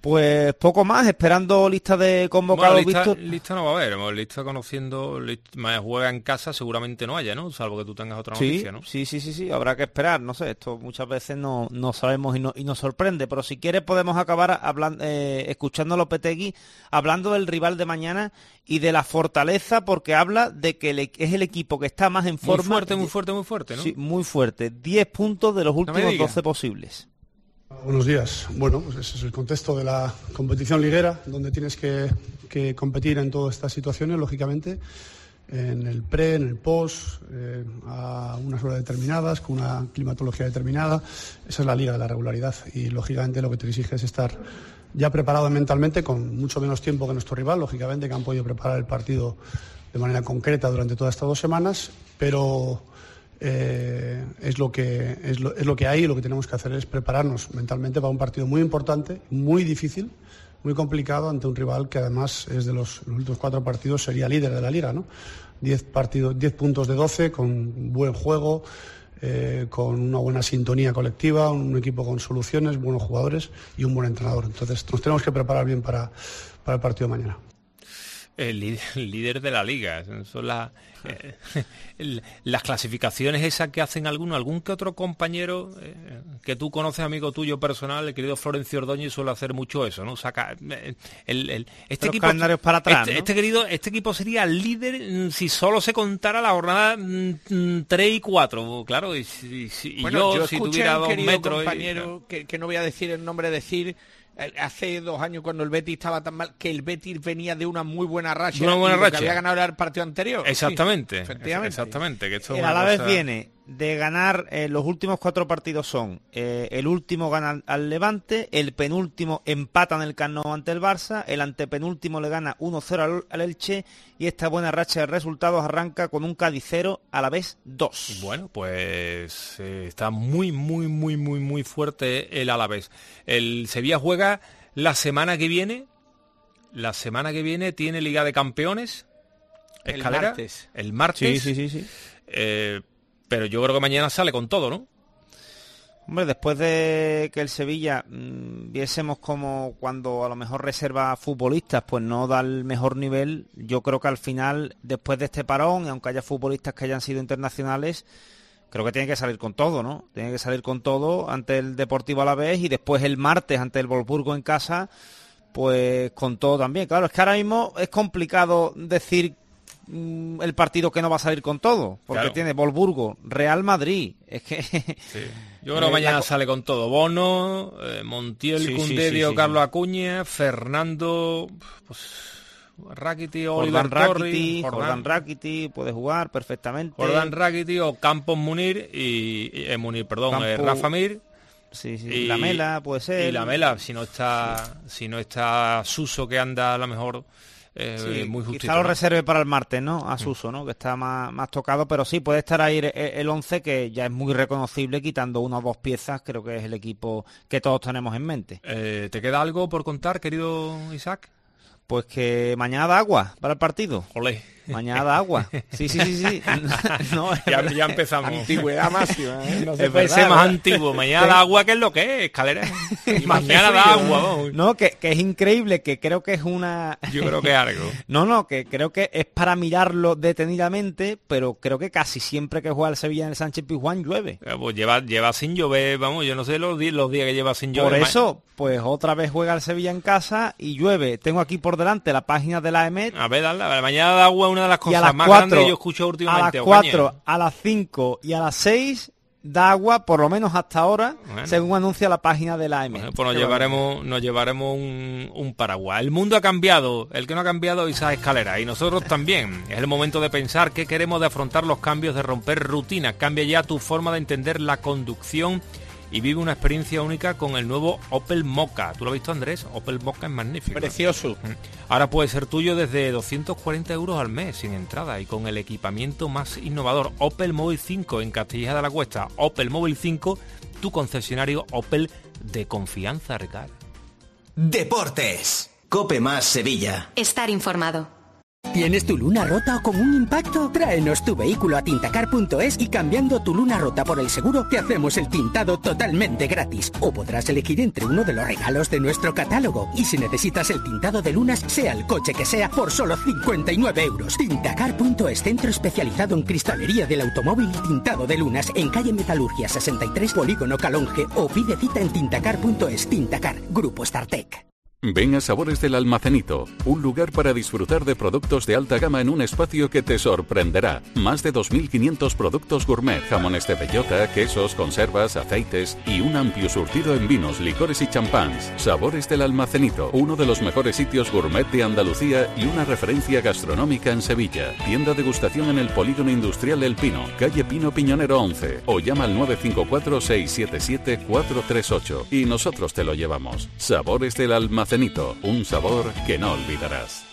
Pues poco más, esperando lista de convocados. Bueno, lista, visto... lista no va a haber, lista conociendo, lista, más juega en casa seguramente no haya, ¿no? Salvo que tú tengas otra sí, noticia, ¿no? Sí, sí, sí, sí, habrá que esperar, no sé, esto muchas veces no, no sabemos y, no, y nos sorprende, pero si quieres podemos acabar hablando, eh, escuchando a Lopetegui hablando del rival de mañana y de la fortaleza, porque habla de que le, es el equipo que está más en forma. Muy fuerte, muy fuerte, muy fuerte, ¿no? Sí, muy fuerte, diez puntos de los últimos no doce posibles. Buenos días. Bueno, pues ese es el contexto de la competición liguera, donde tienes que, que competir en todas estas situaciones, lógicamente, en el pre, en el post, eh, a unas horas determinadas, con una climatología determinada. Esa es la liga de la regularidad y, lógicamente, lo que te exige es estar ya preparado mentalmente, con mucho menos tiempo que nuestro rival, lógicamente, que han podido preparar el partido de manera concreta durante todas estas dos semanas, pero... Eh, es lo que es lo, es lo que hay y lo que tenemos que hacer es prepararnos mentalmente para un partido muy importante, muy difícil, muy complicado ante un rival que además es de los, los últimos cuatro partidos sería líder de la liga, ¿no? diez partidos, diez puntos de doce, con buen juego, eh, con una buena sintonía colectiva, un equipo con soluciones, buenos jugadores y un buen entrenador. Entonces nos tenemos que preparar bien para, para el partido de mañana. El líder, el líder de la liga, son las, eh, el, las clasificaciones esas que hacen alguno, algún que otro compañero eh, que tú conoces, amigo tuyo personal, el querido Florencio Ordóñez, suele hacer mucho eso, ¿no? Saca eh, el, el, este Los equipo, calendarios para atrás, este, ¿no? este querido, este equipo sería líder si solo se contara la jornada tres y cuatro, claro, y, y, y bueno, yo, yo si escuché tuviera a un dos querido metros compañero y, que, que no voy a decir el nombre, decir hace dos años cuando el Betis estaba tan mal que el Betis venía de una muy buena racha, una buena y lo racha. que había ganado era el partido anterior. Exactamente, Sí, efectivamente. exactamente. Que esto El es una Alavés cosa... viene de ganar, eh, los últimos cuatro partidos son, eh, el último gana al, al Levante, el penúltimo empata en el Camp Nou ante el Barça, el antepenúltimo le gana uno cero al, al Elche, y esta buena racha de resultados arranca con un Cádiz cero, Alavés dos. Bueno, pues eh, está muy, muy, muy, muy, muy fuerte el Alavés. El Sevilla juega la semana que viene, la semana que viene tiene Liga de Campeones, Escalera, el martes. El martes. Sí, sí, sí, sí. Eh, pero yo creo que mañana sale con todo, ¿no? Hombre, después de que el Sevilla mmm, viésemos como cuando a lo mejor reserva futbolistas, pues no da el mejor nivel, yo creo que al final, después de este parón, y aunque haya futbolistas que hayan sido internacionales, creo que tiene que salir con todo, ¿no? Tiene que salir con todo ante el Deportivo Alavés y después el martes ante el Wolfsburgo en casa, pues con todo también. Claro, es que ahora mismo es complicado decir mmm, el partido que no va a salir con todo, porque claro. Tiene Wolfsburgo, Real Madrid, es que... Sí. Yo creo que mañana sale con todo. Bono, eh, Montiel, sí, Koundé, sí, sí, sí, Carlos sí. Acuña, Fernando, pues, Rakiti, Oliver Jordan Rakiti, Torri, Jordan, Jordan Rakiti puede jugar perfectamente. Jordan Rakiti o Campos Munir y, y eh, Munir, perdón, Campo, eh, Rafa Mir. Sí, sí. Y Lamela puede ser. Y Lamela, si no está, si no está Suso, que anda a lo mejor eh, sí, muy justito. quizá lo ¿no? reserve para el martes, ¿no? A Suso, ¿no? Que está más, más tocado, pero sí, puede estar ahí el once, que ya es muy reconocible, quitando una o dos piezas, creo que es el equipo que todos tenemos en mente. Eh, ¿Te queda algo por contar, querido Isaac? Pues que mañana da agua para el partido. Olé. Mañana da agua. Sí, sí, sí, sí. No, ya, ya empezamos. Antigüedad máxima, ¿eh? No se parece más antiguo. Mañana da agua, que es lo que es, Escalera. Y mañana da agua, vamos. No, que, que es increíble, que creo que es una... Yo creo que es algo. No, no, que creo que es para mirarlo detenidamente, pero creo que casi siempre que juega el Sevilla en el Sánchez Pizjuán llueve. Eh, pues lleva, lleva sin llover, vamos, yo no sé los, los días que lleva sin llover. Por eso, pues otra vez juega el Sevilla en casa y llueve. Tengo aquí por delante la página de la E M E T. A ver, dale, mañana da agua, una de las cosas más cuatro, grandes que yo escucho últimamente. A las cuatro, a las cinco y a las seis da agua, por lo menos hasta ahora, bueno, según anuncia la página de la E M E T. Bueno, pues nos llevaremos, nos llevaremos un, un paraguas. El mundo ha cambiado, el que no ha cambiado es esa escalera, y nosotros también. Es el momento de pensar qué queremos, de afrontar los cambios, de romper rutinas. Cambia ya tu forma de entender la conducción y vive una experiencia única con el nuevo Opel Mokka. ¿Tú lo has visto, Andrés? Opel Mokka es magnífico. Precioso. Ahora puede ser tuyo desde doscientos cuarenta euros al mes, sin entrada, y con el equipamiento más innovador. Opel Móvil cinco en Castilleja de la Cuesta. Opel Móvil cinco, tu concesionario Opel de confianza, Ricardo. Deportes. Cope más Sevilla. Estar informado. ¿Tienes tu luna rota o con un impacto? Tráenos tu vehículo a tintacar punto es y cambiando tu luna rota por el seguro te hacemos el tintado totalmente gratis. O podrás elegir entre uno de los regalos de nuestro catálogo. Y si necesitas el tintado de lunas, sea el coche que sea, por solo cincuenta y nueve euros. tintacar punto es, centro especializado en cristalería del automóvil y tintado de lunas, en calle Metalurgia sesenta y tres, Polígono Calonge, o pide cita en tintacar punto es. Tintacar, Grupo StarTech. Ven a Sabores del Almacenito, un lugar para disfrutar de productos de alta gama en un espacio que te sorprenderá. Más de dos mil quinientos productos gourmet, jamones de bellota, quesos, conservas, aceites y un amplio surtido en vinos, licores y champáns. Sabores del Almacenito, uno de los mejores sitios gourmet de Andalucía y una referencia gastronómica en Sevilla. Tienda degustación en el Polígono Industrial El Pino, calle Pino Piñonero once, o llama al nueve cinco cuatro, seis siete siete, cuatro tres ocho y nosotros te lo llevamos. Sabores del Almacenito. Un sabor que no olvidarás.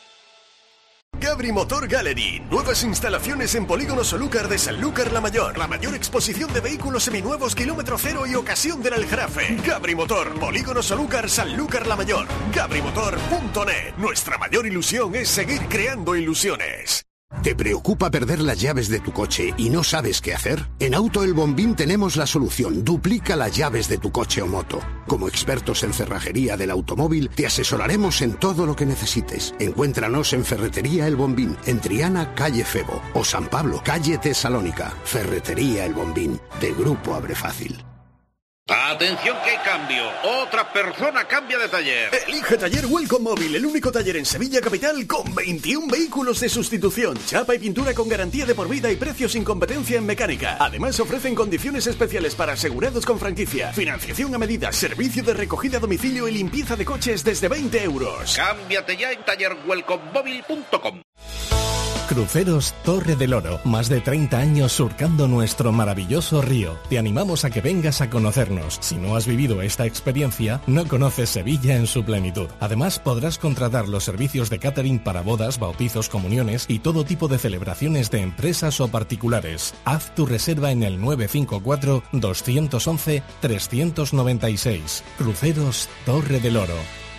Gabri Motor Gallery. Nuevas instalaciones en Polígono Solúcar de Sanlúcar la Mayor. La mayor exposición de vehículos seminuevos, kilómetro cero y ocasión del Aljarafe. Gabri Motor, Polígono Solúcar, Sanlúcar la Mayor. Gabri Motor punto net. Nuestra mayor ilusión es seguir creando ilusiones. ¿Te preocupa perder las llaves de tu coche y no sabes qué hacer? En Auto El Bombín tenemos la solución. Duplica las llaves de tu coche o moto. Como expertos en cerrajería del automóvil, te asesoraremos en todo lo que necesites. Encuéntranos en Ferretería El Bombín, en Triana, calle Febo, o San Pablo, calle Tesalónica. Ferretería El Bombín, de Grupo Abre Fácil. Atención que hay cambio. Otra persona cambia de taller. Elige Taller Welcome Móvil, el único taller en Sevilla capital con veintiún vehículos de sustitución, chapa y pintura con garantía de por vida y precios sin competencia en mecánica. Además ofrecen condiciones especiales para asegurados con franquicia, financiación a medida, servicio de recogida a domicilio y limpieza de coches desde veinte euros. Cámbiate ya en taller welcome móvil punto com. Cruceros Torre del Oro, más de treinta años surcando nuestro maravilloso río. Te animamos a que vengas a conocernos. Si no has vivido esta experiencia, no conoces Sevilla en su plenitud. Además, podrás contratar los servicios de catering para bodas, bautizos, comuniones y todo tipo de celebraciones de empresas o particulares. Haz tu reserva en el nueve cinco cuatro, dos once, tres nueve seis. Cruceros Torre del Oro.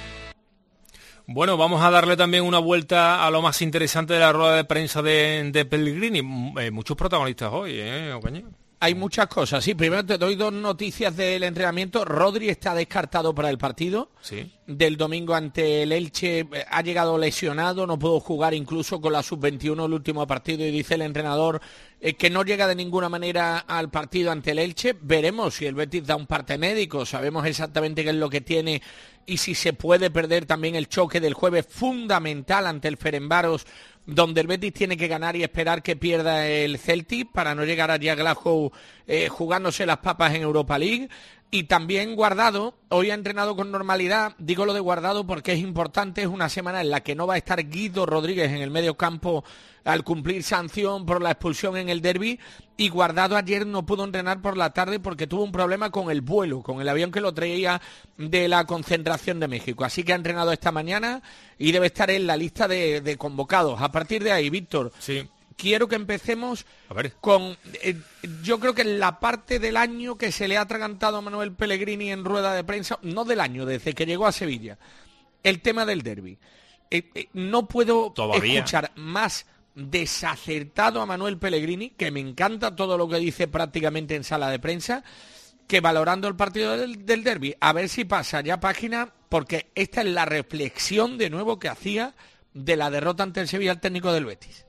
Bueno, vamos a darle también una vuelta a lo más interesante de la rueda de prensa de, de Pellegrini. Eh, muchos protagonistas hoy, ¿eh, Ocaña? Hay muchas cosas, sí. Primero te doy dos noticias del entrenamiento. Rodri está descartado para el partido sí. del domingo ante el Elche. Ha llegado lesionado, no pudo jugar incluso con la sub veintiuno el último partido y dice el entrenador eh, que no llega de ninguna manera al partido ante el Elche. Veremos si el Betis da un parte médico, sabemos exactamente qué es lo que tiene y si se puede perder también el choque del jueves fundamental ante el Ferencváros, donde el Betis tiene que ganar y esperar que pierda el Celtic para no llegar allí a Glasgow eh, jugándose las papas en Europa League. Y también Guardado, hoy ha entrenado con normalidad, digo lo de Guardado porque es importante, es una semana en la que no va a estar Guido Rodríguez en el medio campo al cumplir sanción por la expulsión en el derbi, y Guardado ayer no pudo entrenar por la tarde porque tuvo un problema con el vuelo, con el avión que lo traía de la concentración de México, así que ha entrenado esta mañana y debe estar en la lista de, de convocados. A partir de ahí, Víctor, sí. quiero que empecemos a ver. con, eh, yo creo que la parte del año que se le ha atragantado a Manuel Pellegrini en rueda de prensa, no del año, desde que llegó a Sevilla, el tema del derbi. Eh, eh, no puedo Todavía. escuchar más desacertado a Manuel Pellegrini, que me encanta todo lo que dice prácticamente en sala de prensa, que valorando el partido del, del derbi. A ver si pasa ya página, porque esta es la reflexión de nuevo que hacía de la derrota ante el Sevilla, el técnico del Betis.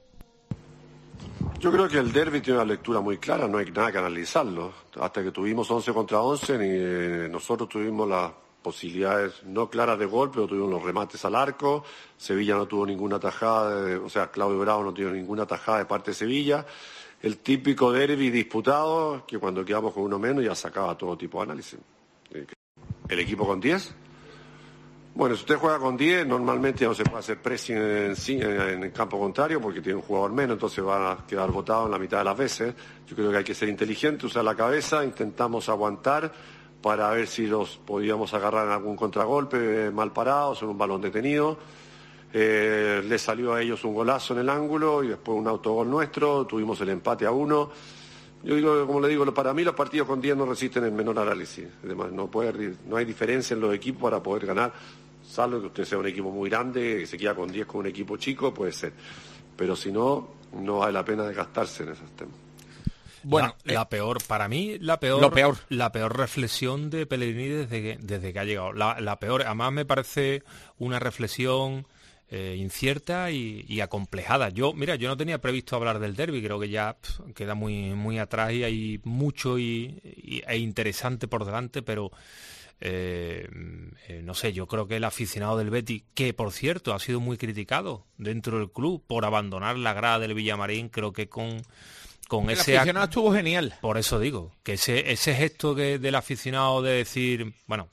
Yo creo que el derbi tiene una lectura muy clara, no hay nada que analizarlo. Hasta que tuvimos once contra once, ni, eh, nosotros tuvimos las posibilidades no claras de gol, pero tuvimos los remates al arco. Sevilla no tuvo ninguna tajada, de, o sea, Claudio Bravo no tuvo ninguna tajada de parte de Sevilla. El típico derbi disputado, que cuando quedamos con uno menos ya sacaba todo tipo de análisis. El equipo con diez. Bueno, si usted juega con diez, normalmente ya no se puede hacer pressing en, en, en el campo contrario porque tiene un jugador menos, entonces va a quedar botado en la mitad de las veces. Yo creo que hay que ser inteligente, usar la cabeza, intentamos aguantar para ver si los podíamos agarrar en algún contragolpe, eh, mal parados, en un balón detenido. Eh, le salió a ellos un golazo en el ángulo y después un autogol nuestro, tuvimos el empate a uno. Yo digo, como le digo, para mí los partidos con diez no resisten el menor análisis. Además, no, puede, no hay diferencia en los equipos para poder ganar. salvo que usted sea un equipo muy grande, que se queda con diez con un equipo chico, puede ser. Pero si no, no vale la pena desgastarse en esos temas. Bueno, la, la peor, para mí, la peor, lo peor. la peor reflexión de Pellegrini desde que, desde que ha llegado. La, la peor, además me parece una reflexión eh, incierta y, y acomplejada. Yo, mira, yo no tenía previsto hablar del derbi, creo que ya pff, queda muy, muy atrás y hay mucho y, y, e interesante por delante, pero eh, eh, no sé, yo creo que el aficionado del Betis, que por cierto ha sido muy criticado dentro del club por abandonar la grada del Villamarín, creo que con... Con el ese aficionado estuvo genial. Por eso digo, que ese, ese gesto que, del aficionado de decir, bueno,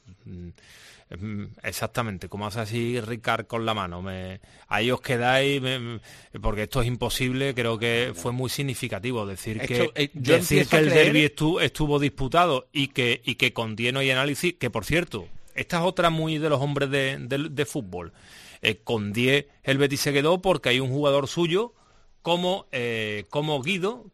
exactamente, como hace así Ricard con la mano, me, ahí os quedáis, me, porque esto es imposible, creo que fue muy significativo decir esto, que, eh, decir que el derbi estuvo, estuvo disputado y que, y que con diez no hay análisis, que por cierto, esta es otra muy de los hombres de, de, de fútbol. Eh, con diez el Betis se quedó porque hay un jugador suyo como, eh, como Guido,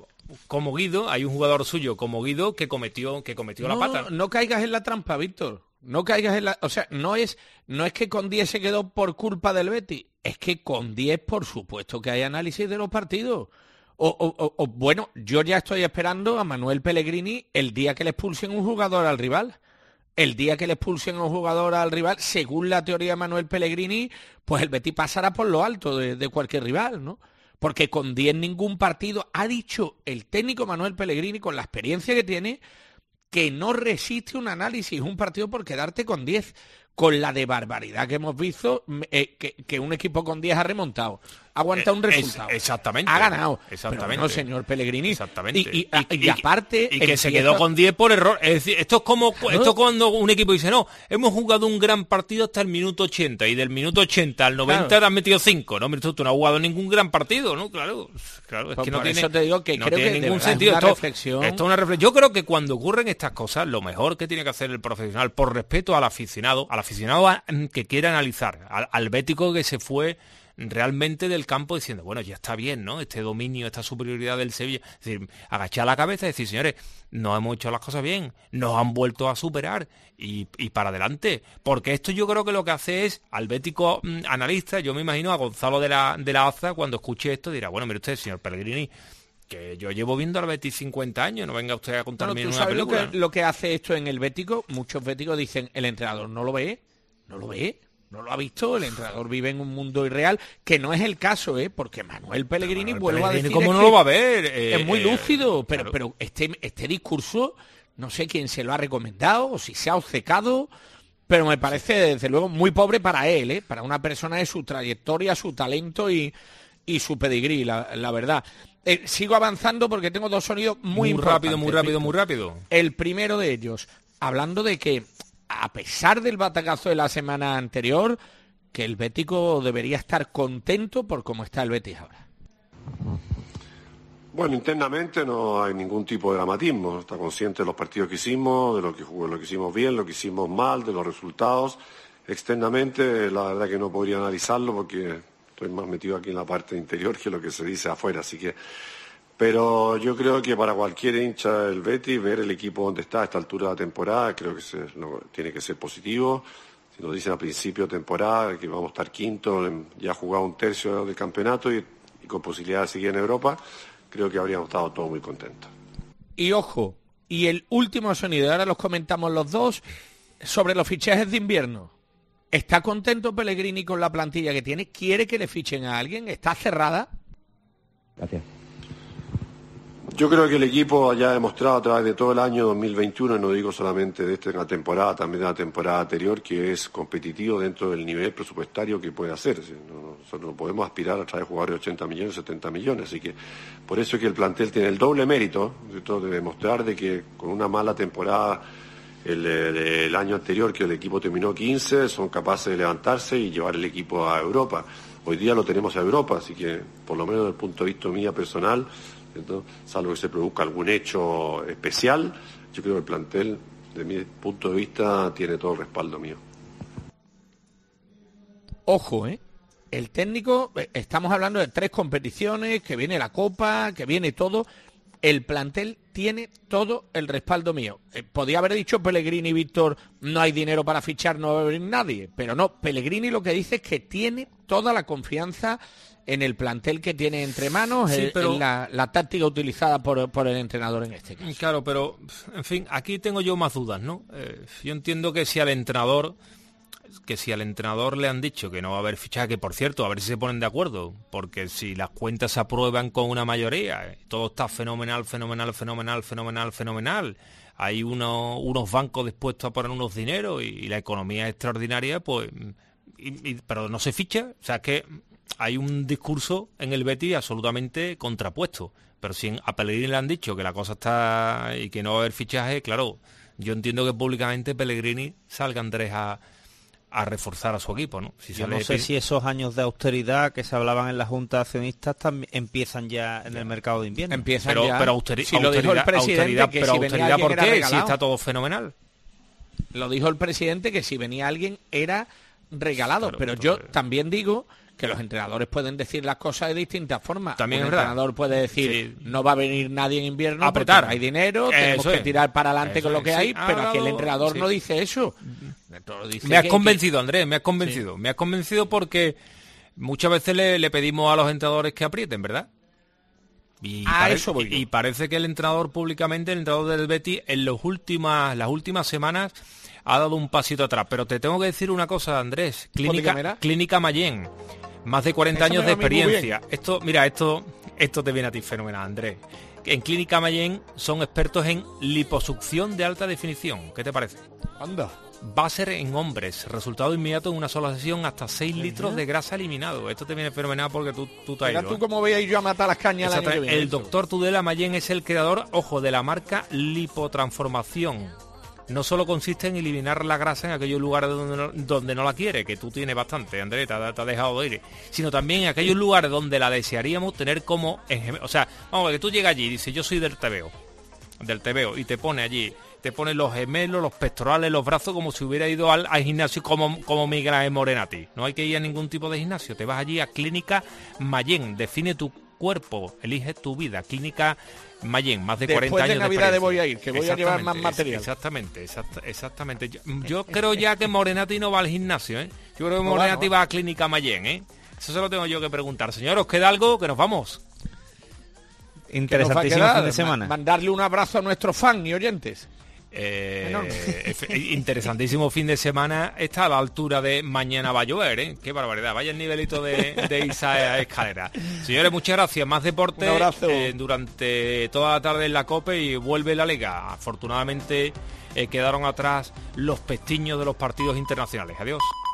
como Guido, hay un jugador suyo como Guido que cometió que cometió no, la pata. No caigas en la trampa, Víctor. No caigas en la, o sea, no es no es que con diez se quedó por culpa del Betis, es que con diez por supuesto que hay análisis de los partidos. O, o, o bueno, yo ya estoy esperando a Manuel Pellegrini el día que le expulsen un jugador al rival. El día que le expulsen a un jugador al rival, según la teoría de Manuel Pellegrini, pues el Betis pasará por lo alto de, de cualquier rival, ¿no? Porque con diez ningún partido, ha dicho el técnico Manuel Pellegrini, con la experiencia que tiene, que no resiste un análisis, un partido por quedarte con diez, con la de barbaridad que hemos visto, eh, que, que un equipo con diez ha remontado, ha aguantado un resultado. Es, exactamente. Ha ganado. Exactamente. Pero no, señor Pellegrini. Exactamente. Y, y, y, y, y aparte... Y que se quedó con diez por error. Es decir, esto es como ¿no? esto cuando un equipo dice, no, hemos jugado un gran partido hasta el minuto ochenta, y del minuto ochenta al noventa claro. te has metido cinco, ¿no? Pero tú no has jugado ningún gran partido, ¿no? Claro, claro, es pues que no por tiene, eso te digo que no creo tiene que ningún sentido. Es una esto, reflexión. Esto es una reflexión. Yo creo que cuando ocurren estas cosas, lo mejor que tiene que hacer el profesional, por respeto al aficionado, al aficionado que quiere analizar, al, al bético que se fue realmente del campo diciendo, bueno, ya está bien, ¿no? Este dominio, esta superioridad del Sevilla. Es decir, agachar la cabeza y decir, señores, no hemos hecho las cosas bien, nos han vuelto a superar y, y para adelante. Porque esto yo creo que lo que hace es, al bético mmm, analista, yo me imagino a Gonzalo de la, de la Aza, cuando escuche esto, dirá, bueno, mire usted, señor Pellegrini, que yo llevo viendo al Betis cincuenta años, no venga usted a contarme bueno, una película. Lo que, lo que hace esto en el bético, muchos béticos dicen, el entrenador no lo ve, no lo ve. No lo ha visto, el entrenador vive en un mundo irreal, que no es el caso, ¿eh? Porque Manuel Pellegrini, Manuel vuelvo Pellegrini, a decir... ¿cómo es no lo va a ver? Eh, es muy eh, lúcido, pero, claro. pero este, este discurso, no sé quién se lo ha recomendado, o si se ha obcecado, pero me parece, desde luego, muy pobre para él, ¿eh? Para una persona de su trayectoria, su talento y, y su pedigrí, la, la verdad. Eh, sigo avanzando porque tengo dos sonidos muy, muy rápido, muy rápido, muy rápido. El primero de ellos, hablando de que, a pesar del batacazo de la semana anterior, que el bético debería estar contento por cómo está el Betis ahora. Bueno, internamente no hay ningún tipo de dramatismo. Está consciente de los partidos que hicimos, de lo que jugó, lo que hicimos bien, lo que hicimos mal, de los resultados. Externamente, la verdad que no podría analizarlo porque estoy más metido aquí en la parte interior que lo que se dice afuera, así que... Pero yo creo que para cualquier hincha del Betis, ver el equipo donde está a esta altura de la temporada, creo que se, no, tiene que ser positivo. Si nos dicen a principio de temporada que vamos a estar quinto, ya jugado un tercio del campeonato y, y con posibilidad de seguir en Europa, creo que habríamos estado todos muy contentos. Y ojo, y el último sonido, ahora los comentamos los dos, sobre los fichajes de invierno. ¿Está contento Pellegrini con la plantilla que tiene? ¿Quiere que le fichen a alguien? ¿Está cerrada? Gracias. Yo creo que el equipo ya ha demostrado a través de todo el año dos mil veintiuno, y no digo solamente de esta temporada, también de la temporada anterior, que es competitivo dentro del nivel presupuestario que puede hacer. No, nosotros no podemos aspirar a traer jugadores de ochenta millones, setenta millones, así que por eso es que el plantel tiene el doble mérito de, todo, de demostrar de que con una mala temporada el, el, el año anterior, que el equipo terminó quince, son capaces de levantarse y llevar el equipo a Europa. Hoy día lo tenemos a Europa, así que por lo menos desde el punto de vista mío personal, entonces, salvo que se produzca algún hecho especial, yo creo que el plantel, de mi punto de vista, tiene todo el respaldo mío. Ojo, ¿eh? El técnico, estamos hablando de tres competiciones, que viene la Copa, que viene todo. el plantel tiene todo el respaldo mío. Eh, podía haber dicho Pellegrini, Víctor, no hay dinero para fichar, no va a venir nadie, pero no, Pellegrini lo que dice es que tiene toda la confianza en el plantel que tiene entre manos, sí, en, pero... en la, la táctica utilizada por, por el entrenador en este caso. Claro, pero, en fin, aquí tengo yo más dudas, ¿no? Eh, yo entiendo que si al entrenador... que si al entrenador le han dicho que no va a haber fichaje, que por cierto, a ver si se ponen de acuerdo, porque si las cuentas se aprueban con una mayoría, todo está fenomenal, fenomenal, fenomenal, fenomenal, fenomenal, hay uno, unos bancos dispuestos a poner unos dineros y, y la economía es extraordinaria, pues, y, y, pero no se ficha, o sea, es que hay un discurso en el Betis absolutamente contrapuesto, pero si a Pellegrini le han dicho que la cosa está y que no va a haber fichaje, claro, yo entiendo que públicamente Pellegrini salga, Andrés, a a reforzar a su equipo, ¿no? Si Yo no sé si esos años de austeridad que se hablaban en la Junta de Accionistas también empiezan ya en el mercado de invierno. Empiezan pero, ya. Pero austeri si lo dijo el presidente, que pero si venía austeridad, ¿por qué? regalado. Si está todo fenomenal. Lo dijo el presidente, que si venía alguien era regalado, claro, pero yo pero... también digo que los entrenadores pueden decir las cosas de distintas formas. También un es entrenador puede decir, sí, no va a venir nadie en invierno, apretar, hay dinero, tenemos eso que es. tirar para adelante Eso con lo es, que sí. hay, Ah, pero aquí el entrenador sí. no dice eso. Dice me has que, convencido, que... Andrés, me has convencido. Sí. Me has convencido porque muchas veces le, le pedimos a los entrenadores que aprieten, ¿verdad? Y, ah, pare eso voy y, y parece que el entrenador públicamente, el entrenador del Betis, en los últimas, las últimas semanas ha dado un pasito atrás. Pero te tengo que decir una cosa, Andrés. Clínica, Clínica Mayén. Más de cuarenta Eso años de experiencia. Esto, mira, esto, esto te viene a ti fenomenal, Andrés. En Clínica Mayén son expertos en liposucción de alta definición. ¿Qué te parece? Anda. Va a ser en hombres, resultado inmediato en una sola sesión, hasta seis litros de grasa eliminado. Esto te viene fenomenal porque tú, tú te has ido. tú cómo veis yo a matar las cañas el año que viene. El doctor Tudela Mayén es el creador, ojo, de la marca Lipotransformación. No solo consiste en eliminar la grasa en aquellos lugares donde no, donde no la quiere, que tú tienes bastante, Andrés, te ha, te ha dejado de ir, sino también en aquellos lugares donde la desearíamos tener como... O sea, vamos a ver, que tú llegas allí y dices, yo soy del tebeo, del tebeo, y te pone allí, te pone los gemelos, los pectorales, los brazos, como si hubiera ido al, al gimnasio como, como Miguel Morenati. No hay que ir a ningún tipo de gimnasio, te vas allí a Clínica Mayén, define tu cuerpo, elige tu vida, Clínica Mayén, más de Después cuarenta años de Navidad de voy a ir, que voy a llevar más material. Exactamente, exact, exactamente. Yo, yo creo ya que Morenati no va al gimnasio, ¿eh? Yo creo que no Morenati va, no. va a Clínica Mayén, ¿eh? Eso se lo tengo yo que preguntar. Señor, ¿os queda algo? Que nos vamos. Interesantísimo fin de semana. Mandarle un abrazo a nuestros fans y oyentes. Eh, interesantísimo fin de semana. Está a la altura de mañana va a llover, ¿eh? Qué barbaridad, vaya el nivelito de, de esa escalera. Señores, muchas gracias, más deporte eh, durante toda la tarde en la COPE y vuelve la Liga. Afortunadamente eh, quedaron atrás los pestiños de los partidos internacionales. Adiós.